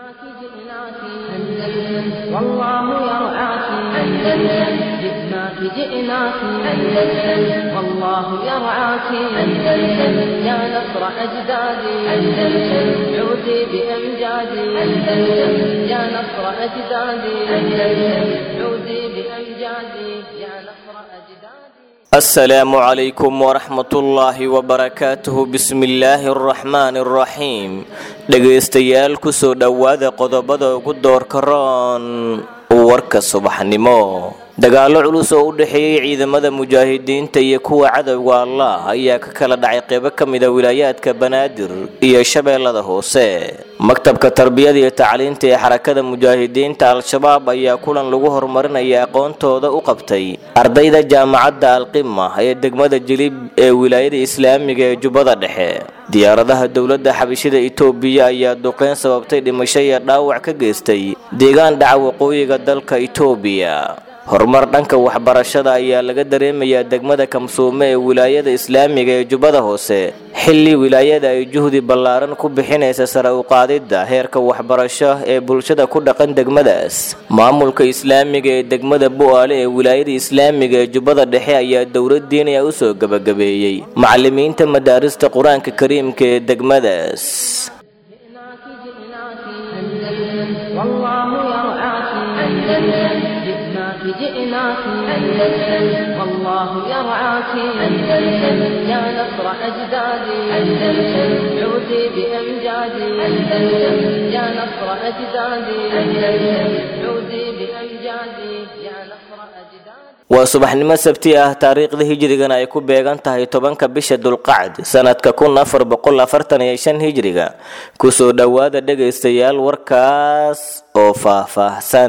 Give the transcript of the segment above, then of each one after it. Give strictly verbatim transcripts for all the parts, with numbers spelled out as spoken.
جئناك جئناك أندلس والله يرعاك أندلس جئناك جئناك أندلس والله يرعاك أندلس يا نصر أجدادي أندلس عودي بأمجادي أندلس يا نصر أجدادي أندلس عودي بأمجادي يا نصر أجدادي. السلام عليكم ورحمة الله وبركاته. بسم الله الرحمن الرحيم. dhegaystayaal ku soo dhawaada qodobada ugu doorka roon warka subaxnimo. dagaalo culus oo u dhaxeeyay ciidamada mujaahidiinta iyo kuwa cadawga Allah ayaa ka kala dhacay qaybo kamid ah wilaayadka Banaadir iyo Shabeellada Hoose. maktabka tarbiyada iyo tacliinta ee xarakada mujaahidiinta al-shabaab ayaa kulan lagu horumarinaya aqoontooda u qabtay ardayda jaamacadda al-qimma ee degmada Jilib ee wilaayada Islaamiga ee Jubbada Dhexe. diyaaradaha dawladda xabashida Itoobiya ayaa duqeyn sababtay dhimasho iyo dhaawac ka geystay deegaan dhaca waqooyiga dalka Itoobiya. horumar dhanka waxbarashada ayaa laga dareemayaa degmada Kamsuume ee wilaayada Islaamiga ee Jubbada Hoose xilli wilaayada ay juhdi ballaaran ku bixinaysa sare u qaadida heerka waxbarasho ee bulshada ku dhaqan degmadaas. maamulka Islaamiga ee degmada Bu'aale ee wilaayada Islaamiga ee Jubbada Dhexe ayaa dowlad diini ah u soo gabagabeeyay macallimiinta madaarista Quraanka Kariimka ee degmadaas. جئناك أندلس والله يرعاك أندلس يا نصر أجدادي أندلس عودي بأمجادي أندلس يا نصر أجدادي أندلس عودي بأمجادي يا نصر أجدادي. waa subaxnimo sabti ah taariikhda hijrigan ay ku beegan tahay tobanka bisha dulqacd sanadka kun afar boqol afartan iyo shan hijriga. ku soo dhawaada dhagaystayaal warkaas oo faahfaahsan.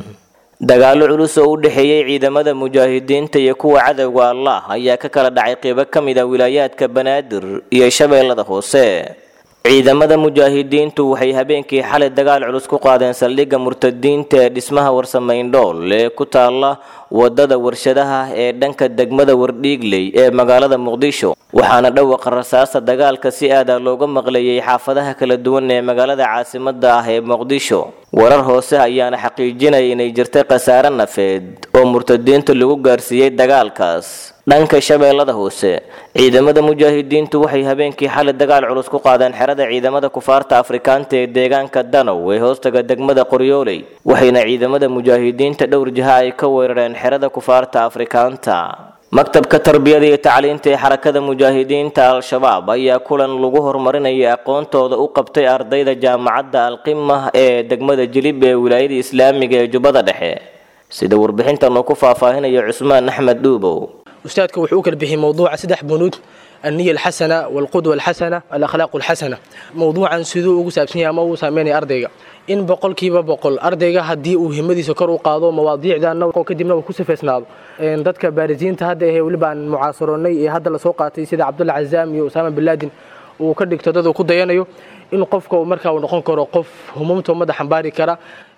dagaalo culus oo u dhaxeeyay ciidamada mujaahidiinta iyo kuwa cadawga Allah ayaa ka kala dhacay qaybo kamid ah wilaayadka Banaadir iyo Shabeellada Hoose. ciidamada mujaahidiintu waxay habeenkii xalay dagaal culus ku qaadeen saldhigga murtadiinta ee dhismaha Warsameeyndhool ee ku taala wadada warshadaha ee dhanka degmada Wardhiigley ee magaalada Muqdisho. waxaana dhawaqa rasaasta dagaalka si aad ah looga maqlayay xaafadaha kala duwan ee magaalada caasimadda ah ee Muqdisho. warar hoose ayaana xaqiijinaya inay jirtay khasaare nafeed oo murtadiinta lagu gaarsiiyay dagaalkaas. dhanka Shabeellada Hoose ciidamada mujaahidiintu waxay habeenkii xalay dagaal culus ku qaadeen xerada ciidamada kufaarta Afrikaanta ee deegaanka Danow ee hoostaga degmada Qoryooley. waxayna ciidamada mujaahidiinta dhowr jiha ay ka weerareen xerada kufaarta Afrikaanta. maktabka tarbiyada iyo tacliinta ee xarakada mujaahidiinta al-shabaab ayaa kulan lagu horumarinaya aqoontooda u qabtay ardayda jaamacadda al-qimma ee degmada Jilib ee wilaayada Islaamiga ee Jubbada Dhexe. sida warbixintan uu ku faahfaahinayo Cusmaan Axmed Dhuubow. أستاذك وحوك به موضوع سدح بنود النية الحسنة والقدوة الحسنة الأخلاق الحسنة. موضوعا سدو وسابسنيا مو ساميني أرديغا إن بقول كيبا بقول أرديغا هدي وهمدي سكر وقاضو مواضيع ذا وكدمنا وكسفسنا إن ضدك بارزين تهدي هي ولبان معاصروني هذا لسوقاتي سيد عبد الله عزام وأسامة بن لادن وكدك تدو كديانيو إنه قفك ومركا ونقون كرو قف همومته مدى حنباري كرا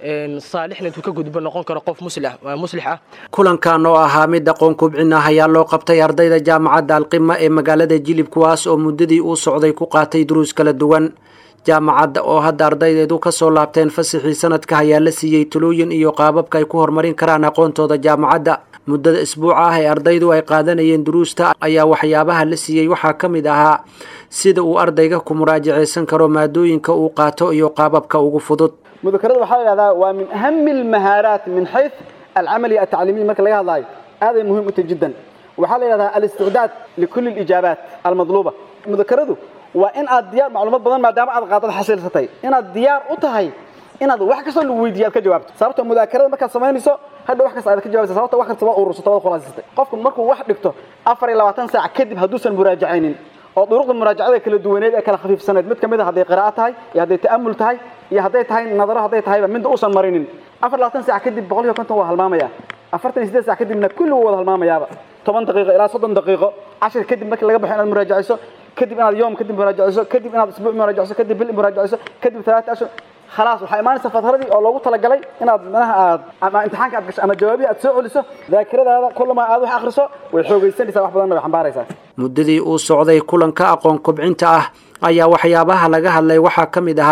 صالحنا تكجد بنقون كرو قف مسلح مسلحة. kulan kan oo ahaa mid aqoon kubcina ayaa loo qabtay ardayda jaamacadda al-qimma ee magaalada Jilib kuwaas oo muddadii uu socday ku qaatay duruus kala duwan. jaamacadda oo hadda ardaydeedu ka soo laabteen fasaxii sanadka ayaa la siiyay talooyin iyo qaababka ay ku horumarin karaan aqoontooda jaamacadda. muddada isbuuca ah ee ardaydu ay qaadanayeen duruusta ayaa waxyaabaha la siiyay waxaa ka mid ahaa sida uu ardayga ku muraajaceysan karo maadooyinka uu qaato iyo qaababka ugu fudud. مذكرات وحالة ومن أهم المهارات من حيث العملية التعليمية مثل هذا هذا مهم جدا. وحالة هذا الاستعداد لكل الإجابات المطلوبة. مذكرته وإن الديار معلومات بدن ما دام أضغط الحصيل ستي إن الديار أتهي إن هذا واحد كسر الويديا كجواب صارت مذاكرة ما كان سمعني سو هذا واحد كسر كجواب صارت واحد سواء ورصة طوال خلاص ستي قفكم مركو واحد دكتور أفر إلى وطن ساعة كذب هدوس المراجعين أو طرق المراجعة كل الدوانية كلا خفيف سند مت كم هذا قراءة هاي يا هذا تأمل هاي يا هذا هاي نظرة هذا هاي من دوس المرينين أفر لا تنسى كذب بقولي كنت هو هالماما يا أفرت نسيت ساعة كذب من كل هو هالماما يا ثمان دقيقة إلى صدق دقيقة عشر كذب ما كلا جبنا المراجعة كذب أنا اليوم كذب مراجعة كذب أنا أسبوع مراجعة كذب بالمراجعة كذب ثلاثة أشهر خلاص waxay imaan safaad haradii oo loogu tala galay inaad manaha ama imtixaanka aad gasho ama jawaabi aad soo celiso daakiradaada kulama aad wax akhriso way xoogaysanaysaa wax badan oo xambaaraysaa. muddadii uu socday kulanka aqoon kubcinta ah ayaa waxyaabaha laga hadlay waxa kamid ahaa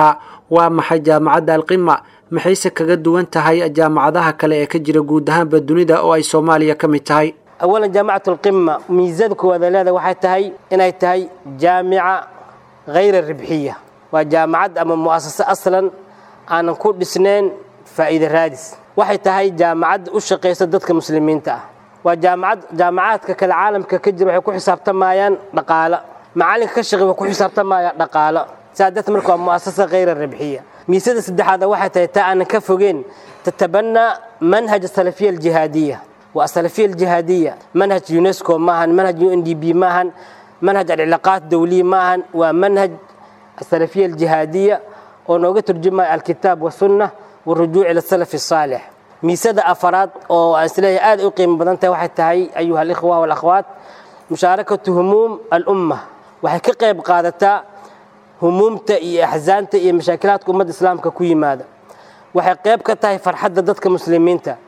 waa maxay jaamacadda alqima maxayse kaga duwan tahay jaamacadaha kale ee ka jira guud ahaanba dunida oo ay Soomaaliya ka mid tahay أولا جامعة القمة ميزتك وذلك وحتهي إنها تهي جامعة غير الربحية وجامعة أما مؤسسة أصلا أنا نكون سنين فائدة رادس وحتهي جامعة أشقي صدتك مسلمين تاه وجامعة جامعات كالعالم ككجر وحكو حساب تمايان نقالة معالك كشغي وحكو حساب تمايان نقالة سادت مركو مؤسسة غير الربحية ميزة سد هذا وحتهي تا أنا كفوجين تتبنى منهج السلفية الجهادية والسلفية الجهادية منهج يونسكو ماهن منهج يو ان دي بي ماهن منهج العلاقات الدولية ماهن ومنهج السلفية الجهادية ونوجد ترجمة الكتاب والسنة والرجوع إلى السلف الصالح ميساد أفراد أو أسئلة آد أقيم بدنتا واحد تهي أيها الإخوة والأخوات مشاركة هموم الأمة وحقيقة بقادتا هموم تأي أحزان تأي مشاكلات أمة الإسلام ككوي ماذا وحقيقة كتاي فرحة ضدك مسلمين تا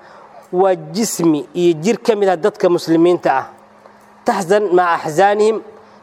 وجسمي يجير كامل ضدك مسلمين تا تحزن مع أحزانهم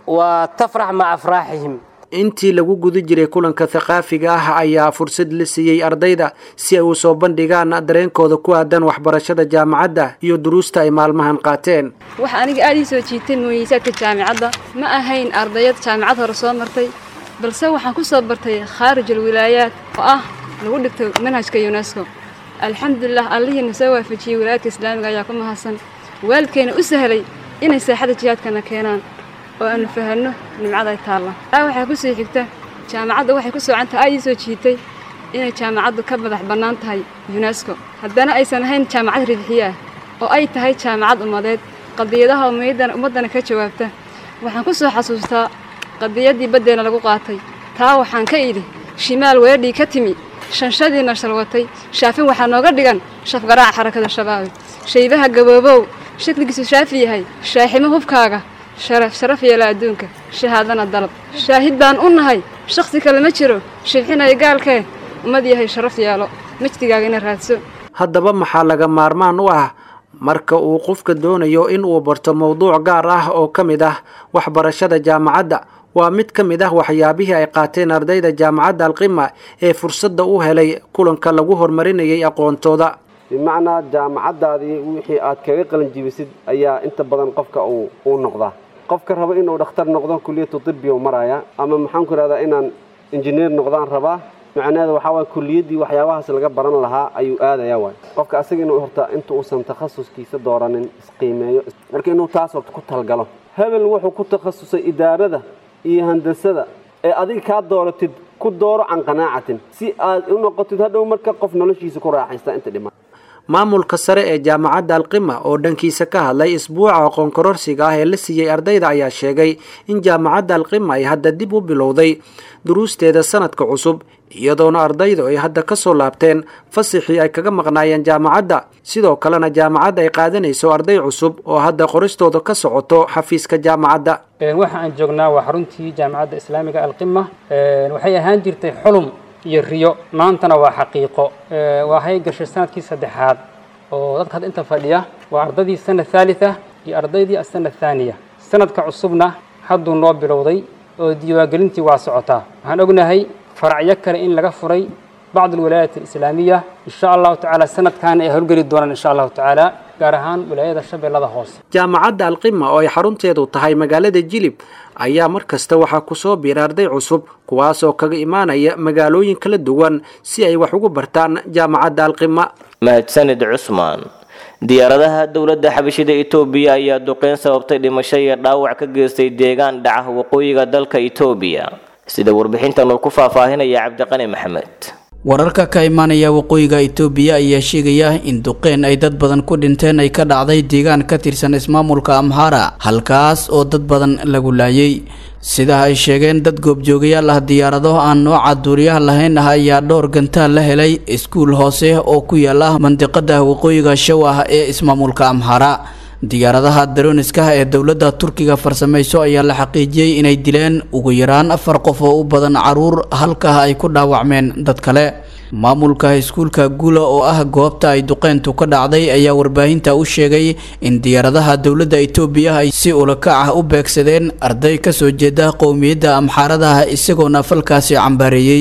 وتفرح مع أفراحهم intii lagu guda jiray kulanka thaqaafiga ah ayaa fursad la siiyay ardayda si ay u soo bandhigaan dareenkooda ku aadan waxbarashada jaamacadda iyo duruusta ay maalmahan qaateen waxa aniga aad ii soo jiitay muhiimadka jaamacadda ma ahayn ardayad jaamacad hore soo martay balse waxaan ku soo bartay kharij alwilaayat oo ah lagu dhigto manhajka UNESCO alxamdulillah allahi nasoo waafajiyay wilaayadka islaamiga ayaa ku mahadsan waalkeena u sahlay inay saaxada jihaadkana keenaan oo aan fahanno nimcada ay taala aa waxa ku soo xigta jaamacadda waxay ku socon tahay ay soo jiitay inay jaamacaddu ka madax bannaan tahay UNESCO haddana aysan ahayn jaamacad ridxiya oo ay tahay jaamacad umadeed qadiyadaha ummadana ummadana ka jawaabta waxaan ku soo xasuustaa qadiyadii badeena lagu qaatay taa waxaan ka idhi shimaal weedhi ka timi shanshadii nashalwatay shaafin waxa nooga dhigan shafgaraaca xarakada shabaab shaybaha gaboobow shakligiisu shaafi yahay shaaximo hubkaaga sharaf sharaf yeela adduunka shahaadana dalab shaahid baan u nahay shakhsi kale ma jiro shibxinay gaalkee umad yahay sharaf yeelo majdigaaga ina raadso haddaba maxaa laga maarmaan u ah marka uu qofka doonayo in uu barto mowduuc gaar ah oo ka mid ah waxbarashada jaamacadda waa mid ka mid ah waxyaabihii ay qaateen ardayda jaamacadda alqima ee fursadda u helay kulanka lagu horumarinayay aqoontooda bimacnaa jaamacaddaadii wixii aad kaga qalin jibisid ayaa inta badan qofka uu uu noqdaa qofka raba inuu dhakhtar noqdo kulliyadu tibbiga u maraya ama maxaan ku radaa inaan injineer noqdaan rabaa macnaheedu waxa waa kulliyadii waxyaabahaas laga baran lahaa ayuu aadayaa waay qofka asaga inuu horta inta uusan takhasuskiisa dooranin isqiimeeyo marka inuu taas horta ku talgalo hebel wuxuu ku takhasusay idaarada iyo handasada ee adiga ka dooratid ku dooro can qanaacatin si aad u noqotid hadhow marka qof noloshiisa ku raaxaysta inta dhiman maamulka sare ee jaamacadda alqima oo dhankiisa ka hadlay isbuuca aqoon kororsiga ah ee la siiyay ardayda ayaa sheegay in jaamacadda alqima ay hadda dib u bilowday duruusteeda sanadka cusub iyadoona ardaydu ay hadda ka soo laabteen fasaxii ay kaga maqnaayeen jaamacadda sidoo kalena jaamacadda ay qaadanayso arday cusub oo hadda qoristooda ka socoto xafiiska jaamacadda waxa aan joognaa waa xaruntii jaamacadda islaamiga alqima waxay ahaan jirtay xulum iyo riyo maantana waa xaqiiqo waa hay gashay sanadkii saddexaad oo dadka inta fadhiya waa ardaydii sanad thalitha iyo ardaydii sanad thaniya sanadka cusubna hadduu noo bilowday oo diiwaangelintii waa socotaa waxaan ognahay faracyo kale in laga furay بعض الولايات الإسلامية إن شاء الله تعالى سنة كان يهلقلي الدوران إن شاء الله تعالى gaarahaan wilaayada Shabeellada Hoose jaamacadda alqima oo ay xarunteedu tahay magaalada Jilib ayaa markasta waxa ku soo biiray arday cusub kuwaas oo kaga imaanaya magaalooyin kala duwan si ay wax ugu bartaan jaamacadda alqima mahadsanid Usmaan diyaaradaha dawladda xabashida Itoobiya ayaa duqeyn sababtay dhimasho iyo dhaawac ka geystay deegaan dhaca waqooyiga dalka Itoobiya sida warbixintan uu ku faahfaahinaya Cabdiqani Maxamed wararka ka imaanaya waqooyiga Itoobiya ayaa sheegaya in duqeyn ay dad badan ku dhinteen ay ka dhacday deegaan ka tirsan ismaamulka Amhara halkaas oo dad badan lagu laayay sida ay sheegeen dad goobjoogayaal ah diyaarado aan nooca duuriyaha lahayn ayaa dhowr gantaal la helay iskuul hoose oo ku yaala mandiqada waqooyiga Shawah ee ismaamulka Amhara diyaaradaha daroniska ee dawladda Turkiga farsamayso ayaa la xaqiijiyay inay dileen ugu yaraan afar qof oo u badan caruur halka ay ku dhaawacmeen dad kale maamulka iskuulka Gula oo ah goobta ay duqeyntu ka dhacday ayaa warbaahinta u sheegay in diyaaradaha dawladda Itoobiya ay si ulaka ah u beegsadeen arday ka soo jeeda qowmiyadda Amxaarada isagoona falkaasi cambareeyay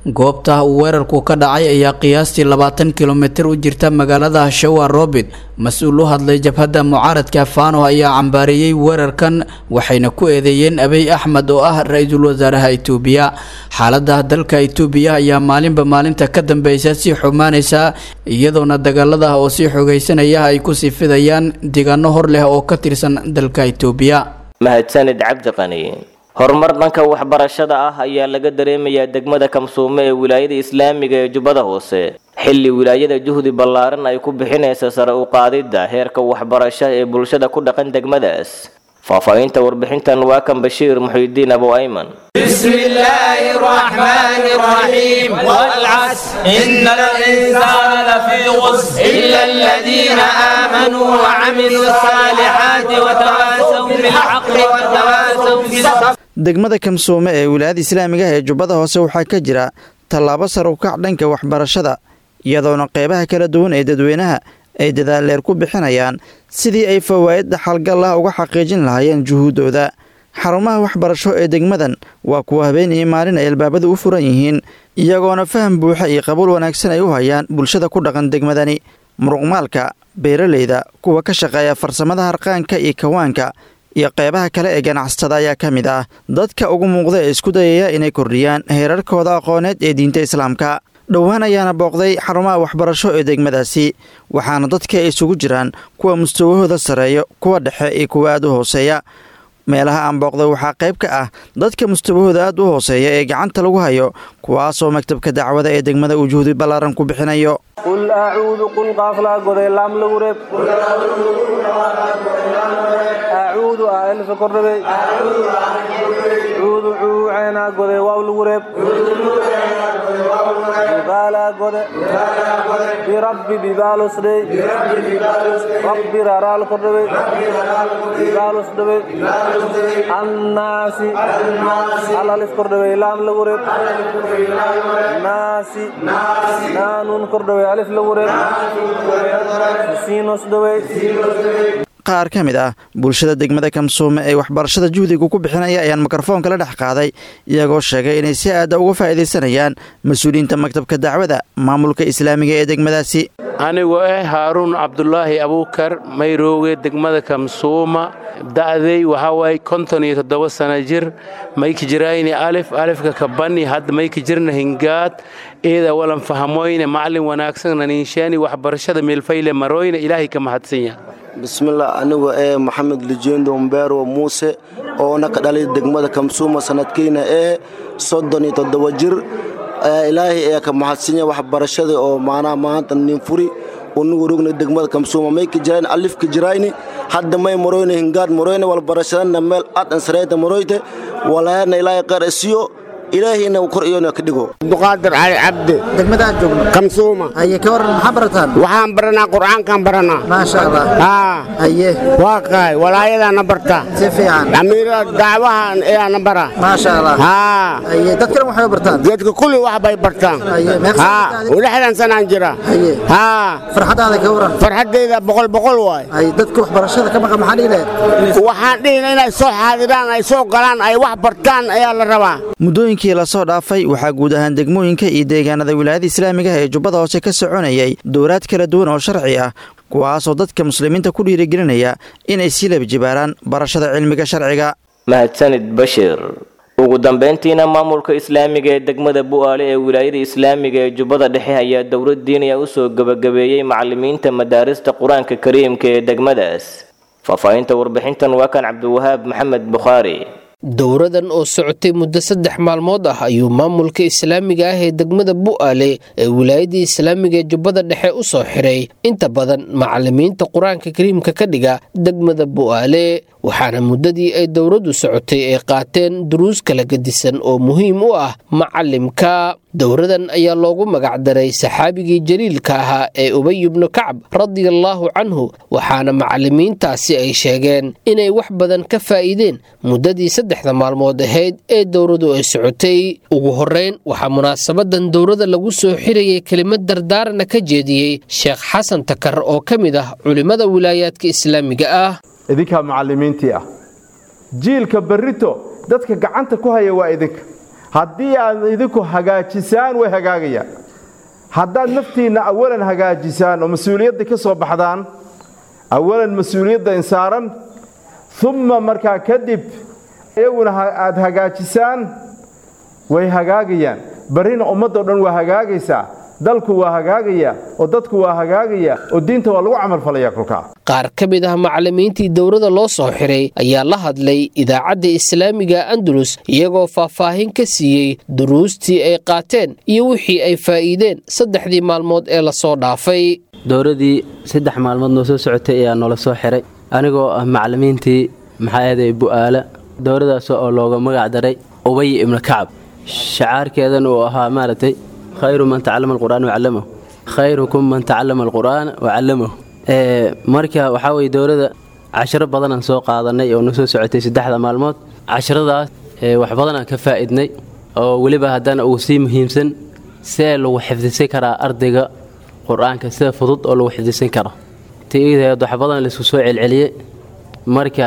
goobta uu weerarku ka dhacay ayaa qiyaastii labaatan kilomitir u jirta magaalada shawa robit mas-uul u hadlay jabhadda mucaaradka fano ayaa cambaareeyey weerarkan waxayna ku eedeeyeen abiy axmed oo ah ra-iisul wasaaraha itoobiya xaalada dalka itoobiya ayaa maalinba maalinta ka dambeysa sii xumaanaysa iyadoona dagaalada oo sii xogeysanaya ay ku sii fidayaan deegaano hor leh oo ka tirsan dalka itoobiya. mahadsanid cabdi qani. horumar dhanka waxbarashada ah ayaa laga dareemayaa degmada kamsuume ee wilaayada islaamiga ee jubbada hoose xilli wilaayada juhdi ballaaran ay ku bixinaysa sare u qaadidda heerka waxbarasho ee bulshada ku dhaqan degmadaas. faahfaahinta warbixintan waa kan bashiir muxiidiin abu ayman. bismillaahi raxmaani raxiim wal casr innal insaana lafii khusr illa alladhiina aamanuu wa camiluu saalihaati wa tawaasaw bil haqqi wa tawaasaw bis sabr. degmada kamsuume ee wilaayada islaamiga ee jubbada hoose waxaa ka jira tallaabo sar u kac dhanka waxbarashada iyadoona qeybaha kala duwan ee dadweynaha ay dadaalleer ku bixinayaan sidii ay fawaa'id dhaxalgal ah uga xaqiijin lahaayeen juhuuddooda. xarumaha waxbarasho ee degmadan waa kuwa habeen iyo maalin ay albaabadu u furan yihiin iyagoona faham buuxa iyo qabuul wanaagsan ay u hayaan bulshada ku dhaqan degmadani. muruqmaalka, beeralayda, kuwa ka shaqeeya farsamada harqaanka iyo kawaanka iyo qeybaha kale ee ganacsatada ayaa ka mid ah dadka ugu muuqda ee isku dayaya inay kordhiyaan heerarkooda aqooneed ee diinta islaamka. dhowaan ayaana booqday xarumaha waxbarasho ee degmadaasi waxaana dadka ay isugu jiraan kuwa mustawahooda sareeyo, kuwa dhexe iyo kuwa aad u hooseeya. meelaha aan booqday waxaa qayb ka ah dadka mustawahooda aad u hooseeya ee gacanta lagu hayo kuwaasoo maktabka dacwada ee degmada uu juhdi ballaaran ku bixinayo. qul acuudu qul qaaflaa goday laam lagu reeb acuudu aa elfa kordhabey cuudu cuuceenaa goday waaw lagu reeb bibaalaa gode birabbi bibaalosdhey rabbi raraal kordhabey bibaalosdhabey annaasi alalis kordhabey laam lagu reeb naasi naanun kordhabey alif lagu reeb siinosdhabey. qaar ka mid ah bulshada degmada kamsuume ee waxbarashada juhdiga ku bixinaya ayaan mikrofoonka la dhex qaaday iyagoo sheegay inay si aada uga faa'iidaysanayaan mas-uuliyiinta maktabka dacwada maamulka islaamiga ee degmadaasi. anigoo ah haaruun cabdulaahi abuukar mayrooge degmada kamsuuma da'day waxaa waaye konton iyo toddoba sana jir mayka jirayni alif alifka kabani hadda mayka jirna hingaad eeda walan fahamoyne macallin wanaagsan naniinshaani waxbarashada meelfayle marooyne ilaahay ka mahadsan bismillah anigoo ee maxamed lijeendo mbeero muuse oo na ka dhalay degmada kamsuuma sanadkiina ee soddon iyo toddoba jir ilaahay ee ka mahadsan waxbarashada oo maana maanta nin furi unugu rugna degmada kamsuuma may ka jiraan alif ka jirayni hadda may marooyne hingaad marooyne wal barashadana meel aad ansareyta marooyte walaana ilaahay qarasiyo ilaahayna uu kor iyona ka dhigo. Abduqaadir Cali Cabdi degmada aad joogno kamsuuma aye ka waran maxaa barataan? waxaan baranaa quraankan baranaa maasha Allah. haa aye waa qaay walaayada na barta si fiican amiira dacwahan ee na bara maasha Allah. haa aye dadka waxay bartaan dadka kulli wax bay bartaan aye haa walaxdan sanaan jira aye haa farxadaada ka waran? farxadeeda boqol boqol waay aye dadka wax barashada ka maqan maxaa dhiilayeen? waxaan dhiinaa inay soo xaadiraan ay soo galaan ay wax bartaan ayaa la rabaa. muddooyinkii la soo dhaafay waxaa guud ahaan degmooyinka iyo deegaanada wilaayada islaamiga ee jubbada hoose ka soconayay dowlaad kala duwan oo sharci ah kuwaasoo dadka muslimiinta ku dhiirigelinaya inay sii labajibaaraan barashada cilmiga sharciga. mahadsanid bashir. ugu dambeyntiina maamulka islaamiga ee degmada bu'aale ee wilaayada islaamiga ee jubbada dhexe ayaa dowlad diiniya u soo gabagabeeyey macallimiinta madaarista qur-aanka kariimka ee degmadaas. faahfaahinta warbixintan waa kan cabdiwahaab maxamed bukhaari. dowradan oo socotay muddo saddex maalmood ah ayuu maamulka islaamiga ah ee degmada bu'aale ee wilaayadii islaamiga ee jubbada dhexe u soo xiray inta badan macallimiinta qur-aanka kariimka ka dhiga degmada bu'aale waxaana muddadii ay dowraddu socotay ay qaateen duruus kala gedisan oo muhiim u ah macallimka. dowradan ayaa loogu magacdaray saxaabigii jaliilka ahaa ee ubay ibnu kacb radiallaahu canhu waxaana macallimiintaasi ay sheegeen inay wax badan ka faa'iideen muddadii saddexda maalmood ahayd ee dowradu ay socotay. ugu horreyn waxaa munaasabadan dowrada lagu soo xirayay kelimad dardaarana ka jeediyey sheekh xasan takar oo ka mid ah culimmada wilaayaadka islaamiga ah. idinkaa macallimiintii ah jiilka berrito dadka gacanta ku haya waa idinka haddii aad idinku hagaajisaan way hagaagayaan haddaad naftiinna awalan hagaajisaan oo mas-uuliyadda ka soo baxdaan awalan mas-uuliyadda insaaran uma markaa kadib iyaguna aad hagaajisaan way hagaagayaan barrina ummadoo dhan waa hagaagaysaa dalku waa hagaagaya oo dadku waa hagaagaya oo diinta waa lagu camal falaya kolkaa qaar ka mid ah macallimiintii dowladda loo soo xiray ayaa la hadlay idaacadda islaamiga andalus iyagoo faahfaahin ka siiyey duruustii ay qaateen iyo wixii ay faa'iideen saddexdii maalmood ee lasoo dhaafay dowladdii saddex maalmood noo soo socotay ayaa noola soo xiray anigoo ah macallimiintii maxaa eeday bu'aala dowladdaas oo looga magac daray ubay ibnu kacab shacaarkeedan uu ahaa maaragtay khayru man tacallama alqur'aan wacallamahu khayrukum man tacallama alqur'aan wacallamahu marka waxaa weye dowladda cashiro badanaan soo qaadanay oo noo soo socotay saddexda maalmood casharadaas wax badanaan ka faa'idnay oo weliba haddana uu sii muhiimsan see lagu xifdisan karaa ardayga qur'aanka sida fudud oo lagu xifdisan karo tiideed wax badan laisku soo celceliyey marka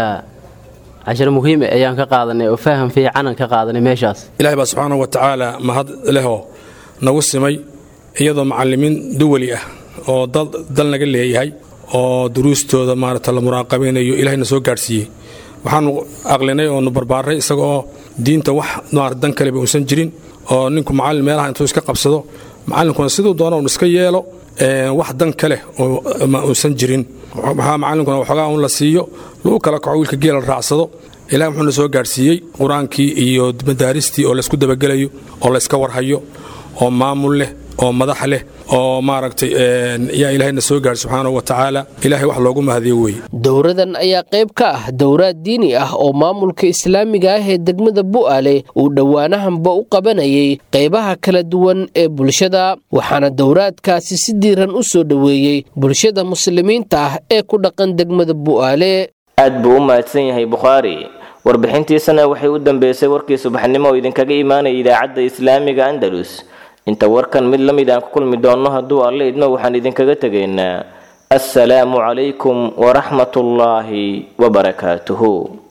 cashar muhiim ayaan ka qaadanay oo faham fiican ka qaadanay meeshaas ilaahay baa subxaanahu wa tacaala mahad leho nagu simay iyadoo macallimiin duwali ah oo dal naga leeyahay oo duruustooda maarata la muraaqabeynayo ilaahayna soo gaadhsiiyey waxaanu aqlinay oo nu barbaaray isagaoo diinta wax maarata dan kaleba uusan jirin oo ninku macallin meelaha intuu iska qabsado macallinkuna siduu doono un iska yeelo wax dan kale oo uusan jirin maxaa macallinkuna waxoogaa un la siiyo lagu kala kaco wiilka geela raacsado ilaah wuxuuna soo gaadhsiiyey qur-aankii iyo madaaristii oo laysku dabagelayo oo layska warhayo oo maamul leh oo madax leh oo maaragtay yaa ilaahayna soo gaadhay subxaanahu wa tacaala ilaahay wax loogu mahadiyo weeye dowradan ayaa qayb ka ah dowraad diini ah oo maamulka islaamiga ah ee degmada bu'aale uu dhowaanahanba u qabanayay qaybaha kala duwan ee bulshada waxaana dowraadkaasi si diiran u soo dhoweeyey bulshada muslimiinta ah ee ku dhaqan degmada bu'aale aad buu u mahadsan yahay bukhaari warbixintiisana waxay u dambeysay warkii subaxnimo oo idinkaga imaanaya idaacadda islaamiga andalus inta warkan mid la mid aan ku kulmi doonno hadduu alle idmo waxaan idinkaga tegaynaa assalaamu calaykum waraxmatullaahi wabarakaatuhu